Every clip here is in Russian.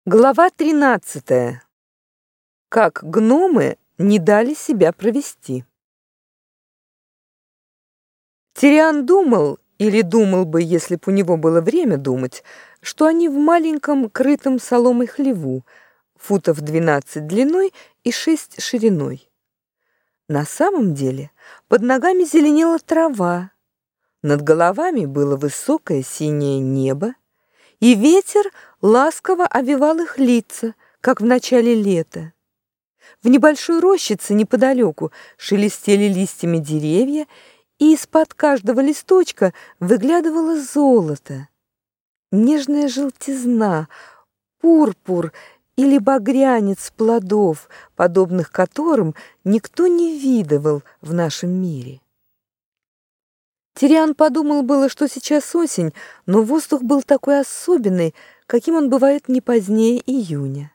Глава 13. Как гномы не дали себя провести. Тириан думал, или думал бы, если б у него было время думать, что они в маленьком крытом соломой хлеву, футов 12 длиной и 6 шириной. На самом деле под ногами зеленела трава, над головами было высокое синее небо, и ветер ласково овевал их лица, как в начале лета. В небольшой рощице неподалеку шелестели листьями деревья, и из-под каждого листочка выглядывало золото. Нежная желтизна, пурпур или багрянец плодов, подобных которым никто не видывал в нашем мире. Тириан подумал было, что сейчас осень, но воздух был такой особенный, каким он бывает не позднее июня.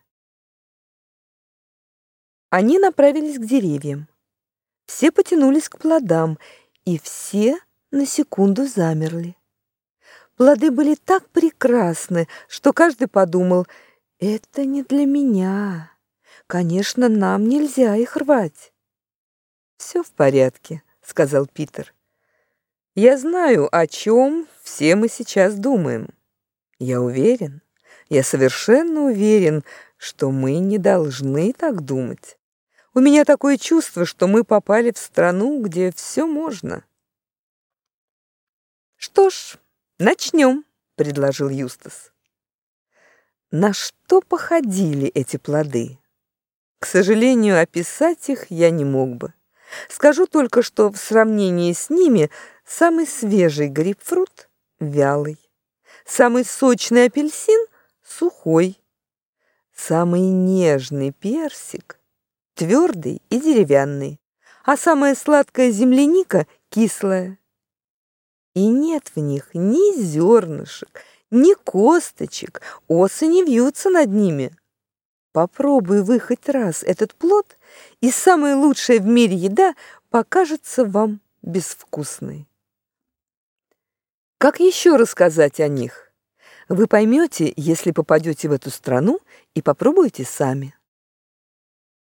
Они направились к деревьям. Все потянулись к плодам, и все на секунду замерли. Плоды были так прекрасны, что каждый подумал: «Это не для меня. Конечно, нам нельзя их рвать». «Все в порядке», — сказал Питер. «Я знаю, о чем все мы сейчас думаем. Я уверен, я совершенно уверен, что мы не должны так думать. У меня такое чувство, что мы попали в страну, где все можно». «Что ж, начнем», — предложил Юстас. На что походили эти плоды? К сожалению, описать их я не мог бы. Скажу только, что в сравнении с ними самый свежий грейпфрут вялый, самый сочный апельсин сухой, самый нежный персик твердый и деревянный, а самая сладкая земляника кислая. И нет в них ни зернышек, ни косточек, осы не вьются над ними. Попробуй вы хоть раз этот плод, и самая лучшая в мире еда покажется вам безвкусной. Как еще рассказать о них? Вы поймете, если попадете в эту страну и попробуете сами.